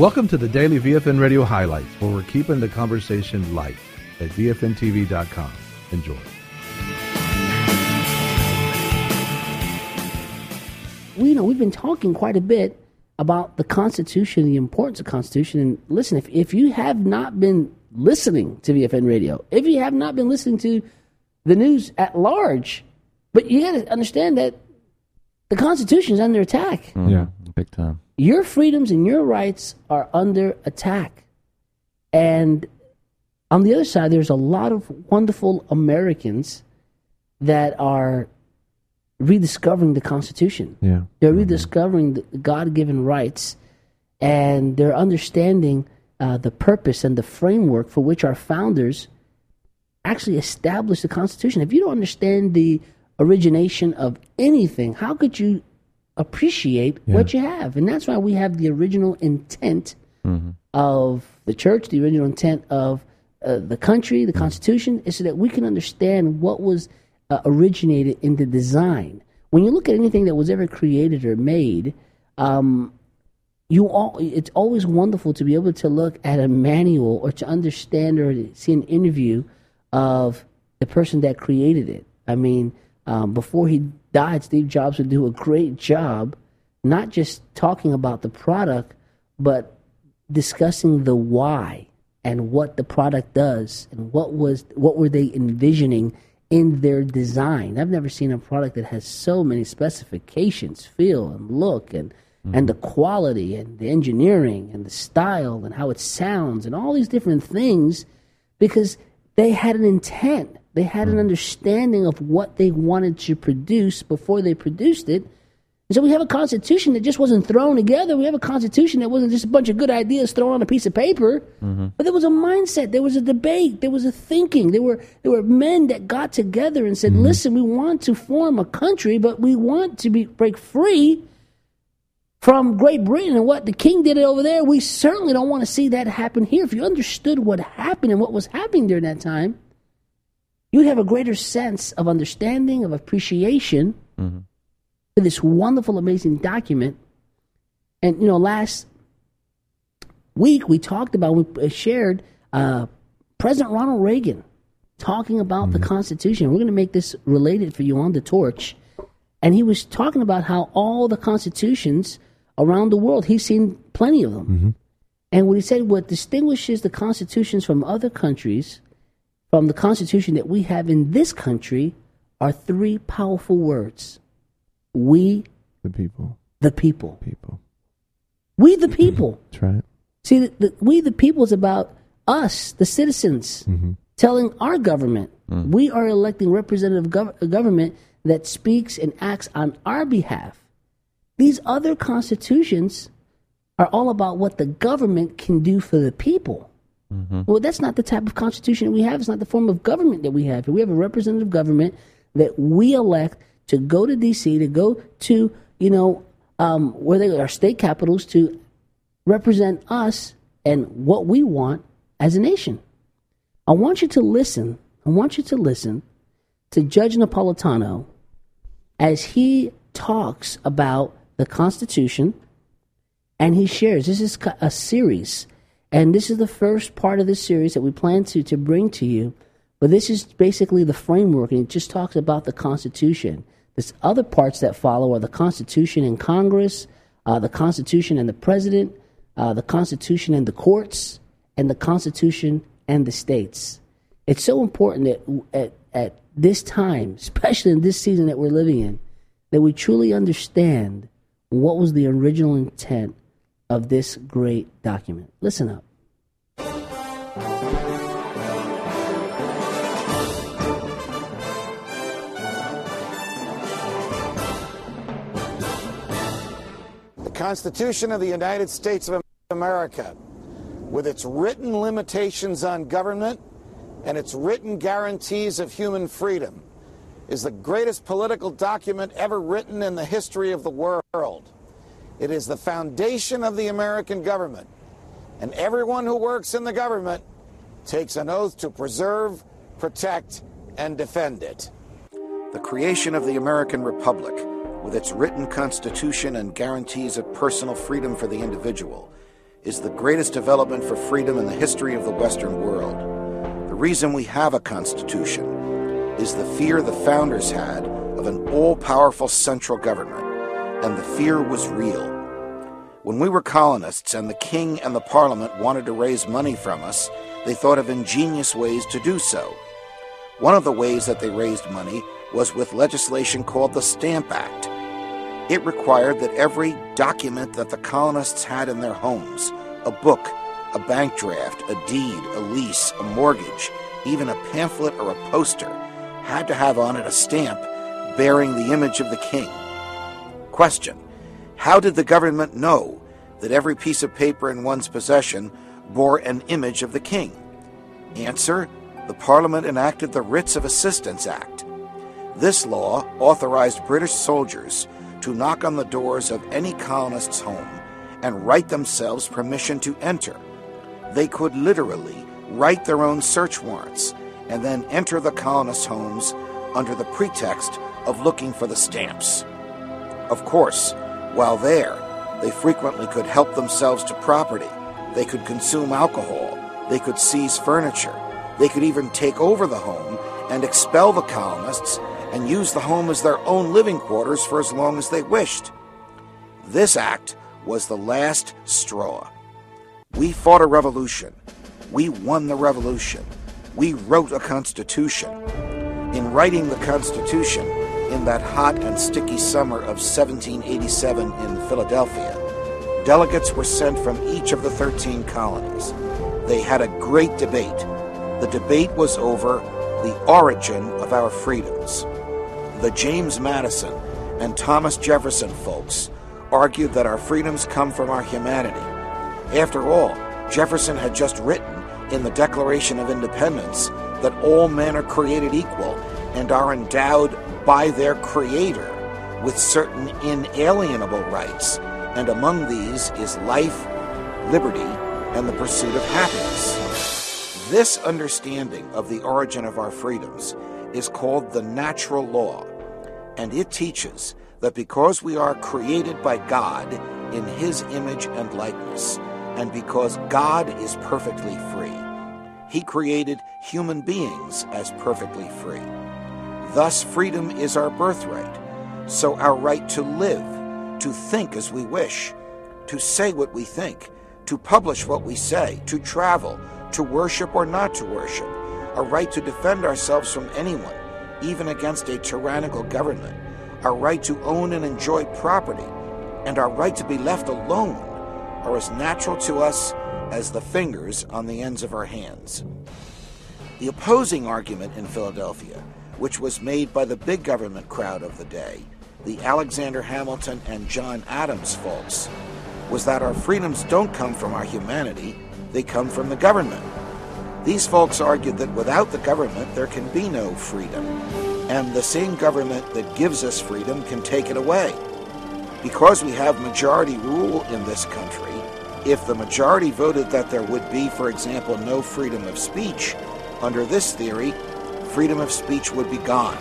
Welcome to the Daily VFN Radio Highlights, where we're keeping the conversation light at VFNTV.com. Enjoy. We've been talking quite a bit about the Constitution, the importance of the Constitution. And listen, if you have not been listening to VFN Radio, if you have not been listening to the news at large, but you got to understand that the Constitution is under attack. Yeah, big time. Your freedoms and your rights are under attack. And on the other side, there's a lot of wonderful Americans that are rediscovering the Constitution. Yeah. They're rediscovering the God-given rights, and they're understanding the purpose and the framework for which our founders actually established the Constitution. If you don't understand the origination of anything, how could you appreciate what you have? And that's why we have the original intent of the church, the original intent of the country, the Constitution, is so that we can understand what was originated in the design. When you look at anything that was ever created or made, it's always wonderful to be able to look at a manual or to understand or to see an interview of the person that created it. I mean, before he died, Steve Jobs would do a great job, not just talking about the product, but discussing the why and what the product does and what were they envisioning in their design. I've never seen a product that has so many specifications, feel and look, and the quality and the engineering and the style and how it sounds and all these different things, because they had an intent. They had an understanding of what they wanted to produce before they produced it. And so we have a Constitution that just wasn't thrown together. We have a Constitution that wasn't just a bunch of good ideas thrown on a piece of paper. But there was a mindset. There was a debate. There was a thinking. There were men that got together and said, listen, we want to form a country, but we want to break free from Great Britain and what the king did over there. We certainly don't want to see that happen here. If you understood what happened and what was happening during that time, you'd have a greater sense of understanding, of appreciation for this wonderful, amazing document. And, last week we talked about, we shared President Ronald Reagan talking about the Constitution. We're going to make this related for you on the torch. And he was talking about how all the constitutions around the world, he's seen plenty of them. And what he said, what distinguishes the constitutions from other countries, from the Constitution that we have in this country, are three powerful words. We, the people. The people. People. We, the people. That's right. See, we, the people, is about us, the citizens, telling our government. We are electing representative government that speaks and acts on our behalf. These other constitutions are all about what the government can do for the people. Well, that's not the type of constitution that we have. It's not the form of government that we have. We have a representative government that we elect to go to D.C., to go to, where they are, state capitals, to represent us and what we want as a nation. I want you to listen to Judge Napolitano as he talks about the Constitution, and he shares. This is a series. And this is the first part of this series that we plan to bring to you. But this is basically the framework, and it just talks about the Constitution. There's other parts that follow are the Constitution and Congress, the Constitution and the President, the Constitution and the courts, and the Constitution and the states. It's so important that at this time, especially in this season that we're living in, that we truly understand what was the original intent of this great document. Listen up. The Constitution of the United States of America, with its written limitations on government and its written guarantees of human freedom, is the greatest political document ever written in the history of the world. It is the foundation of the American government, and everyone who works in the government takes an oath to preserve, protect, and defend it. The creation of the American Republic, with its written constitution and guarantees of personal freedom for the individual, is the greatest development for freedom in the history of the Western world. The reason we have a Constitution is the fear the founders had of an all-powerful central government, and the fear was real. When we were colonists and the king and the parliament wanted to raise money from us, they thought of ingenious ways to do so. One of the ways that they raised money was with legislation called the Stamp Act. It required that every document that the colonists had in their homes, a book, a bank draft, a deed, a lease, a mortgage, even a pamphlet or a poster, had to have on it a stamp bearing the image of the king. Question: how did the government know that every piece of paper in one's possession bore an image of the king? Answer: the Parliament enacted the Writs of Assistance Act. This law authorized British soldiers to knock on the doors of any colonist's home and write themselves permission to enter. They could literally write their own search warrants and then enter the colonists' homes under the pretext of looking for the stamps. Of course, while there, they frequently could help themselves to property. They could consume alcohol. They could seize furniture. They could even take over the home and expel the colonists and use the home as their own living quarters for as long as they wished. This act was the last straw. We fought a revolution. We won the revolution. We wrote a constitution. In writing the Constitution, in that hot and sticky summer of 1787 in Philadelphia, delegates were sent from each of the 13 colonies. They had a great debate. The debate was over the origin of our freedoms. The James Madison and Thomas Jefferson folks argued that our freedoms come from our humanity. After all, Jefferson had just written in the Declaration of Independence that all men are created equal and are endowed by their Creator with certain inalienable rights, and among these is life, liberty, and the pursuit of happiness. This understanding of the origin of our freedoms is called the natural law, and it teaches that because we are created by God in His image and likeness, and because God is perfectly free, He created human beings as perfectly free. Thus, freedom is our birthright, so our right to live, to think as we wish, to say what we think, to publish what we say, to travel, to worship or not to worship, a right to defend ourselves from anyone, even against a tyrannical government, our right to own and enjoy property, and our right to be left alone are as natural to us as the fingers on the ends of our hands. The opposing argument in Philadelphia, which was made by the big government crowd of the day, the Alexander Hamilton and John Adams folks, was that our freedoms don't come from our humanity, they come from the government. These folks argued that without the government there can be no freedom, and the same government that gives us freedom can take it away. Because we have majority rule in this country, if the majority voted that there would be, for example, no freedom of speech, under this theory, freedom of speech would be gone.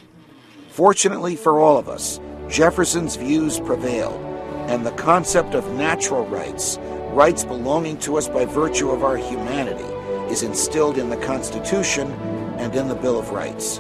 Fortunately for all of us, Jefferson's views prevailed, and the concept of natural rights, rights belonging to us by virtue of our humanity, is instilled in the Constitution and in the Bill of Rights.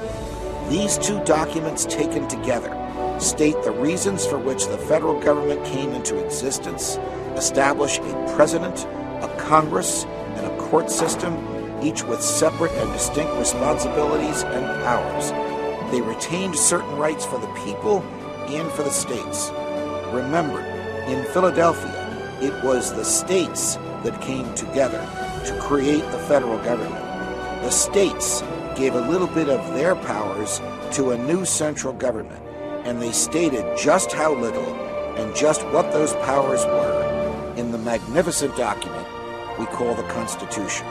These two documents taken together state the reasons for which the federal government came into existence, establish a president, a Congress, and a court system, each with separate and distinct responsibilities and powers. They retained certain rights for the people and for the states. Remember, in Philadelphia, it was the states that came together to create the federal government. The states gave a little bit of their powers to a new central government, and they stated just how little and just what those powers were in the magnificent document we call the Constitution.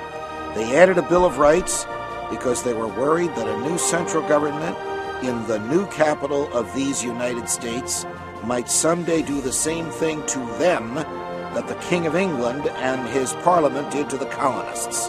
They added a Bill of Rights because they were worried that a new central government in the new capital of these United States might someday do the same thing to them that the King of England and his Parliament did to the colonists.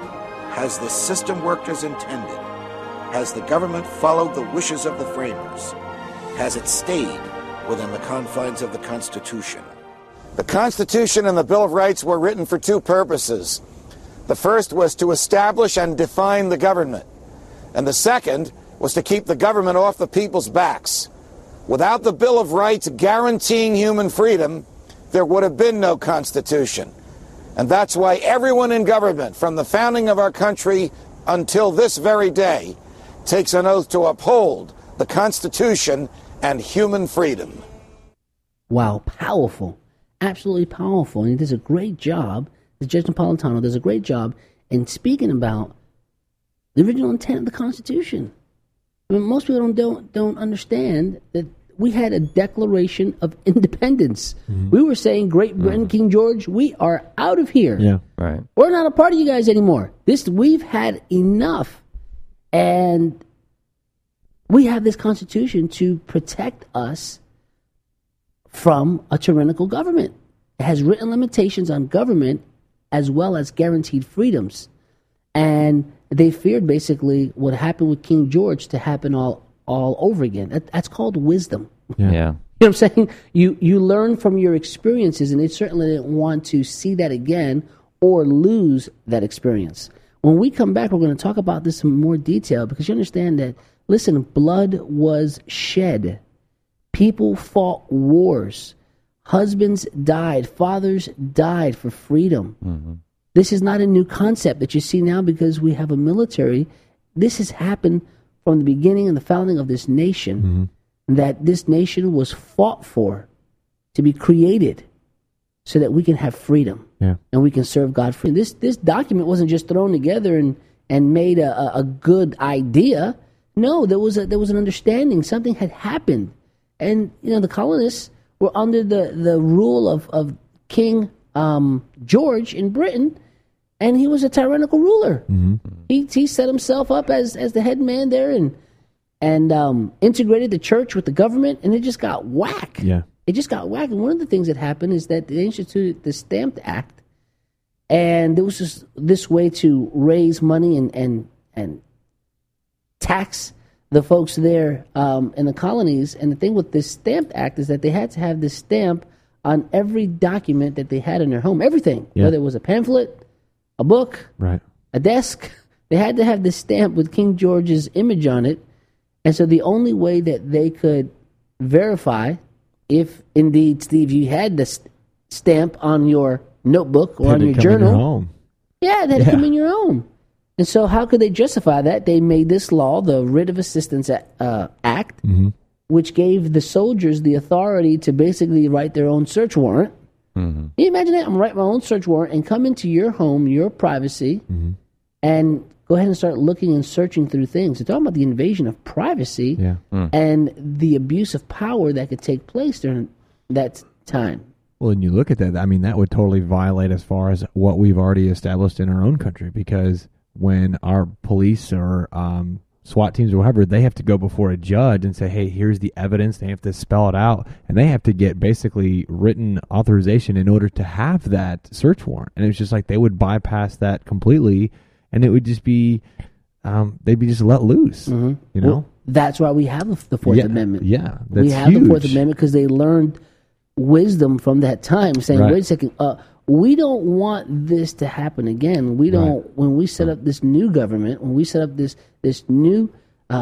Has this system worked as intended? Has the government followed the wishes of the framers? Has it stayed within the confines of the Constitution? The Constitution and the Bill of Rights were written for two purposes. The first was to establish and define the government, and the second was to keep the government off the people's backs. Without the Bill of Rights guaranteeing human freedom, there would have been no Constitution. And that's why everyone in government, from the founding of our country until this very day, takes an oath to uphold the Constitution and human freedom. Wow, powerful. Absolutely powerful. And he does a great job, the Judge Napolitano does a great job in speaking about the original intent of the Constitution. I mean, most people don't understand that we had a Declaration of Independence. Mm-hmm. We were saying, Great Britain, King George, we are out of here. Yeah, right. We're not a part of you guys anymore. We've had enough. And we have this Constitution to protect us from a tyrannical government. It has written limitations on government as well as guaranteed freedoms. And they feared basically what happened with King George to happen all over again. That's called wisdom. Yeah. You know what I'm saying? You learn from your experiences, and they certainly didn't want to see that again or lose that experience. When we come back, we're going to talk about this in more detail, because you understand that, listen, blood was shed. People fought wars. Husbands died. Fathers died for freedom. Mm-hmm. This is not a new concept that you see now because we have a military. This has happened from the beginning and the founding of this nation, that this nation was fought for, to be created so that we can have freedom and we can serve God free. This document wasn't just thrown together and made a good idea. No, there was an understanding. Something had happened. And, the colonists were under the rule of King George in Britain, and he was a tyrannical ruler. Mm-hmm. He set himself up as the head man there and integrated the church with the government, and it just got whack. Yeah. It just got whack. And one of the things that happened is that they instituted the Stamp Act, and there was just this way to raise money and tax the folks there in the colonies. And the thing with this Stamp Act is that they had to have this stamp on every document that they had in their home. Everything. Yeah. Whether it was a pamphlet, a book, a desk. They had to have this stamp with King George's image on it. And so the only way that they could verify if indeed, Steve, you had the stamp on your notebook or on your journal. They had to come in your home. And so how could they justify that? They made this law, the Writ of Assistance Act, which gave the soldiers the authority to basically write their own search warrant. Mm-hmm. Can you imagine that? I'm going to write my own search warrant and come into your home, your privacy, and go ahead and start looking and searching through things. They're talking about the invasion of privacy and the abuse of power that could take place during that time. Well, and you look at that, I mean, that would totally violate as far as what we've already established in our own country, because when our police or SWAT teams or whatever, they have to go before a judge and say, hey, here's the evidence. They have to spell it out, and they have to get basically written authorization in order to have that search warrant. And it's just like they would bypass that completely, and it would just be, they'd be just let loose, you know? Well, that's why we have the Fourth Amendment. Yeah, that's we have huge. The Fourth Amendment because they learned wisdom from that time, saying, wait a second, we don't want this to happen again. We don't. When we set up this new government, when we set up this new,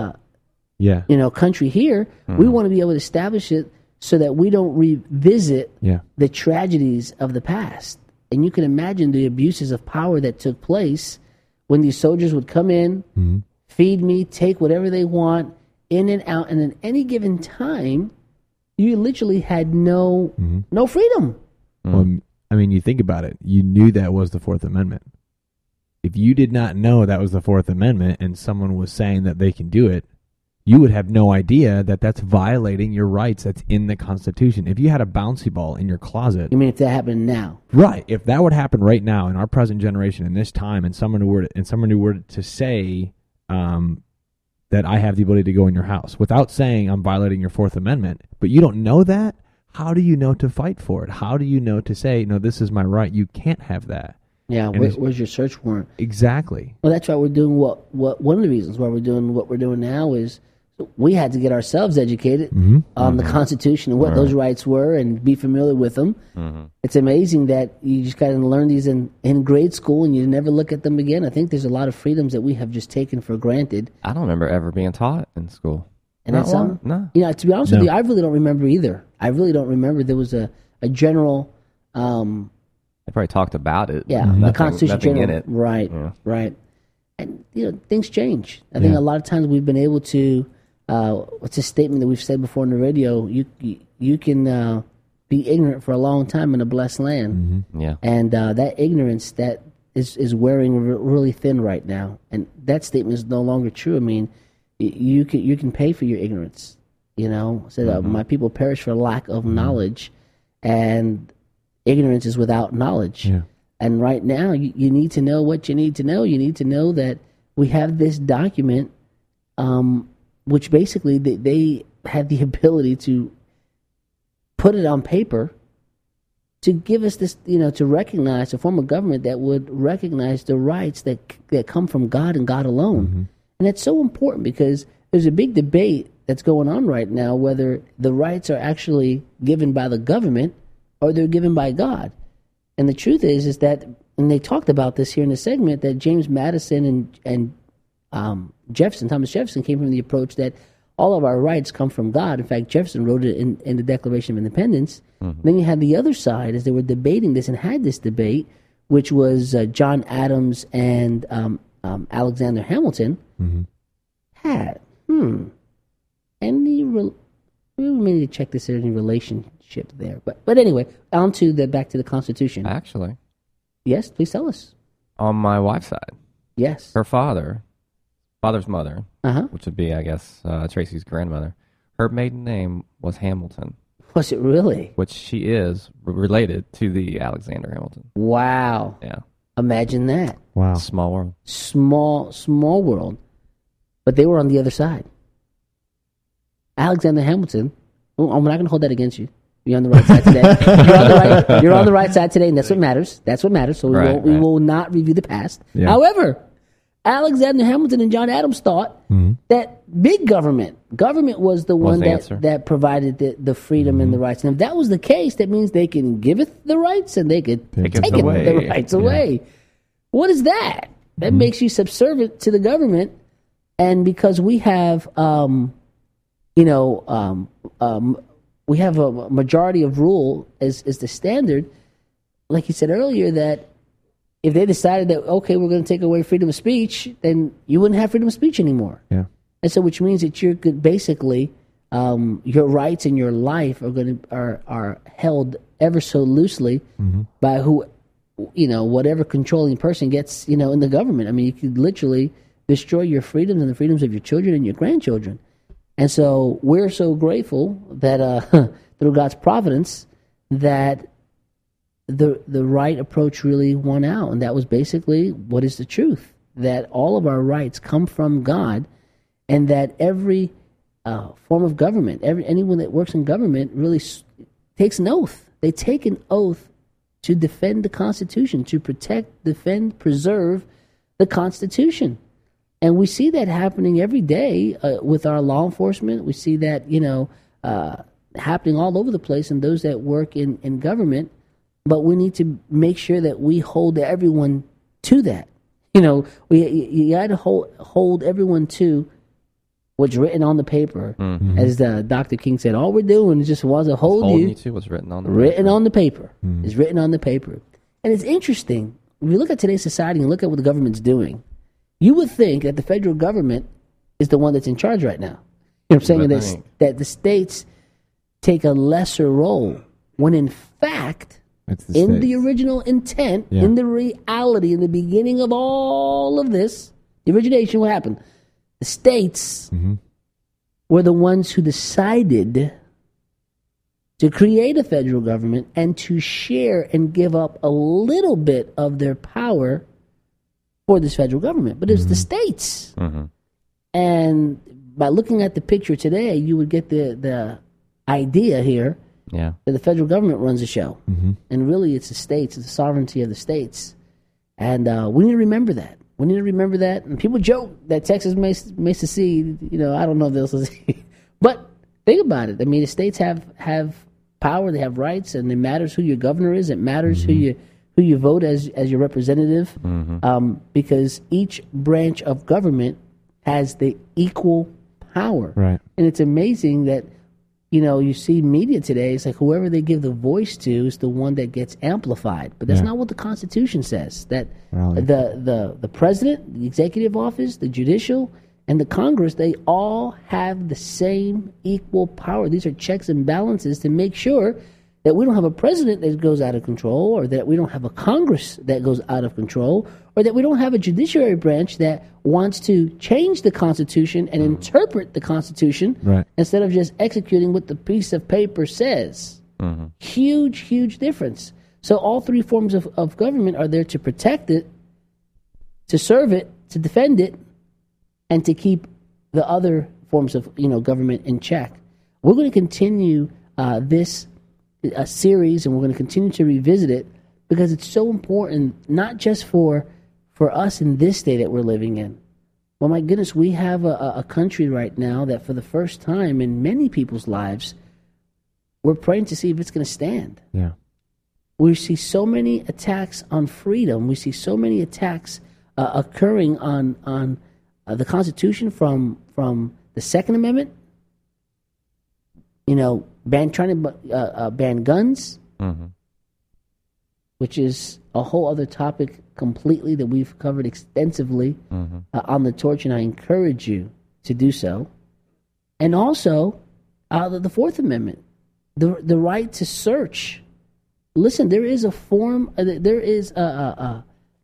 country here, we want to be able to establish it so that we don't revisit the tragedies of the past. And you can imagine the abuses of power that took place when these soldiers would come in, feed me, take whatever they want, in and out, and at any given time, you literally had no freedom. I mean, you think about it. You knew that was the Fourth Amendment. If you did not know that was the Fourth Amendment and someone was saying that they can do it, you would have no idea that that's violating your rights that's in the Constitution. If you had a bouncy ball in your closet... You mean if that happened now? Right. If that would happen right now in our present generation, in this time, and someone who were to say that I have the ability to go in your house without saying I'm violating your Fourth Amendment, but you don't know that, how do you know to fight for it? How do you know to say, no, this is my right? You can't have that. Yeah, where's your search warrant? Exactly. Well, that's why we're doing what one of the reasons why we're doing what we're doing now is we had to get ourselves educated on the Constitution and what those rights were and be familiar with them. It's amazing that you just kind of learn these in grade school and you never look at them again. I think there's a lot of freedoms that we have just taken for granted. I don't remember ever being taught in school. And that's No. You know, to be honest with you, I really don't remember either. I really don't remember there was a general. They probably talked about it. Yeah, nothing, the Constitution nothing general, in it. right, Yeah. right. And you know, things change. I think a lot of times we've been able to. What's a statement that we've said before on the radio? You can be ignorant for a long time in a blessed land, Yeah. and that ignorance that is wearing really thin right now, and that statement is no longer true. I mean, you can pay for your ignorance. You know, said my people perish for lack of knowledge, and ignorance is without knowledge. Yeah. And right now, you need to know what you need to know. You need to know that we have this document, which basically they have the ability to put it on paper to give us this, you know, to recognize a form of government that would recognize the rights that come from God and God alone. And that's so important because there's a big debate that's going on right now whether the rights are actually given by the government or they're given by God. And the truth is that, and they talked about this here in the segment, that James Madison and Thomas Jefferson came from the approach that all of our rights come from God. In fact, Jefferson wrote it in the Declaration of Independence. Then you had the other side as they were debating this and had this debate, which was John Adams and Alexander Hamilton had. We may need to check this any relationship there. But anyway, on to back to the Constitution. Actually, Yes, please tell us. on my wife's side, Yes. her father's mother, which would be, I guess, Tracy's grandmother, her maiden name was Hamilton, Was it really? which she is related to the Alexander Hamilton. Wow. Yeah. Imagine that. Wow. Small world. Small world. But they were on the other side. Alexander Hamilton, I'm not going to hold that against you. You're on the right side today. You're on the right side today, and that's what matters. That's what matters. So we will not review the past. Yeah. However, Alexander Hamilton and John Adams thought that big government was the one that provided the freedom and the rights. And if that was the case, that means they can giveth the rights and they could take the rights away. What is that? That makes you subservient to the government. And because we have, we have a majority of rule as the standard, like you said earlier, that if they decided that, okay, we're going to take away freedom of speech, then you wouldn't have freedom of speech anymore. Yeah. And so, which means that you're basically, your rights in your life are held ever so loosely by whatever controlling person gets, in the government. I mean, you could literally destroy your freedoms and the freedoms of your children and your grandchildren. And so we're so grateful that through God's providence that the right approach really won out. And that was basically what is the truth, that all of our rights come from God, and that every form of government, anyone that works in government really takes an oath. They take an oath to defend the Constitution, to protect, defend, preserve the Constitution. And we see that happening every day with our law enforcement. We see that, happening all over the place in those that work in government. But we need to make sure that we hold everyone to that. You got to hold everyone to what's written on the paper. As Dr. King said, all we're doing is just wants to hold you to what's written on the paper. On the paper. It's written on the paper. And it's interesting. If you look at today's society and look at what the government's doing, you would think that the federal government is the one that's in charge right now. You know what I'm saying? That the states take a lesser role, when in fact, in the original intent, in the reality, in the beginning of all of this, the origination, what happened? The states were the ones who decided to create a federal government and to share and give up a little bit of their power for this federal government. But it's the states. And by looking at the picture today, you would get the idea here that the federal government runs the show. And really it's the states, it's the sovereignty of the states. And we need to remember that. We need to remember that. And people joke that Texas may secede. I don't know if they'll secede. But think about it. I mean, the states have power. They have rights, and it matters who your governor is. It matters who you vote as your representative, because each branch of government has the equal power. Right. And it's amazing that you see media today. It's like whoever they give the voice to is the one that gets amplified. But that's not what the Constitution says. That the president, the executive office, the judicial, and the Congress, they all have the same equal power. These are checks and balances to make sure that we don't have a president that goes out of control, or that we don't have a Congress that goes out of control, or that we don't have a judiciary branch that wants to change the Constitution and interpret the Constitution instead of just executing what the piece of paper says. Huge, huge difference. So all three forms of government are there to protect it, to serve it, to defend it, and to keep the other forms of government in check. We're going to continue this series, and we're going to continue to revisit it because it's so important, not just for us in this day that we're living in. Well, my goodness, we have a country right now that for the first time in many people's lives, we're praying to see if it's going to stand. Yeah. We see so many attacks on freedom. We see so many attacks occurring on the Constitution from the Second Amendment, trying to ban guns, which is a whole other topic completely that we've covered extensively on The Torch, and I encourage you to do so. And also the Fourth Amendment, the right to search. Listen, there is a form, there is an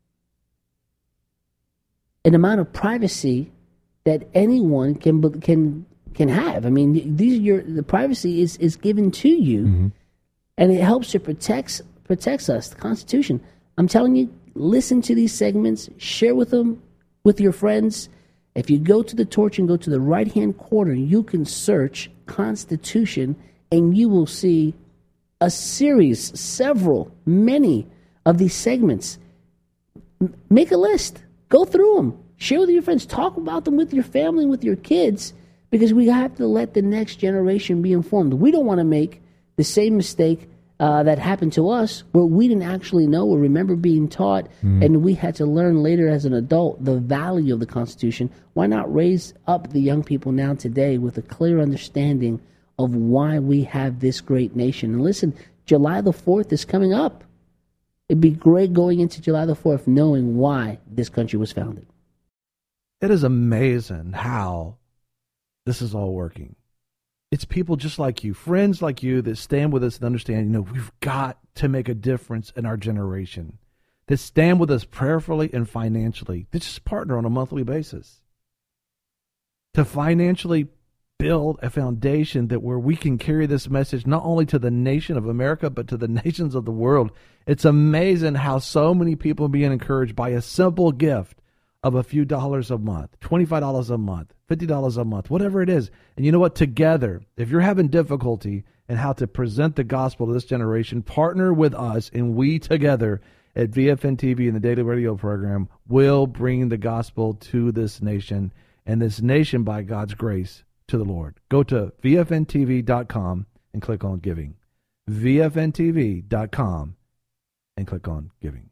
amount of privacy that anyone can have. I mean, the privacy is given to you, and it helps to protects us. The Constitution. I'm telling you, listen to these segments, share with them with your friends. If you go to The Torch and go to the right-hand corner, you can search Constitution, and you will see a series, many of these segments. Make a list. Go through them. Share with your friends. Talk about them with your family, with your kids, because we have to let the next generation be informed. We don't want to make the same mistake that happened to us, where we didn't actually know or remember being taught, and we had to learn later as an adult the value of the Constitution. Why not raise up the young people now today with a clear understanding of why we have this great nation? And listen, July the 4th is coming up. It'd be great going into July the 4th knowing why this country was founded. It is amazing how this is all working. It's people just like you, friends like you, that stand with us and understand, we've got to make a difference in our generation. That stand with us prayerfully and financially. That just partner on a monthly basis. To financially build a foundation that where we can carry this message not only to the nation of America, but to the nations of the world. It's amazing how so many people are being encouraged by a simple gift of a few dollars a month, $25 a month, $50 a month, whatever it is. And you know what? Together, if you're having difficulty in how to present the gospel to this generation, partner with us, and we together at VFN TV and the Daily Radio program will bring the gospel to this nation, and this nation, by God's grace, to the Lord. Go to VFNTV.com and click on giving. VFNTV.com and click on giving.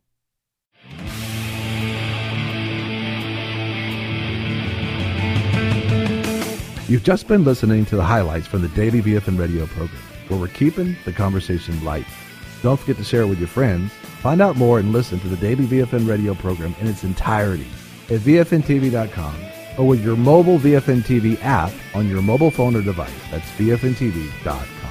You've just been listening to the highlights from the Daily VFN Radio program, where we're keeping the conversation light. Don't forget to share it with your friends. Find out more and listen to the Daily VFN Radio program in its entirety at VFNTV.com or with your mobile VFN TV app on your mobile phone or device. That's VFNTV.com.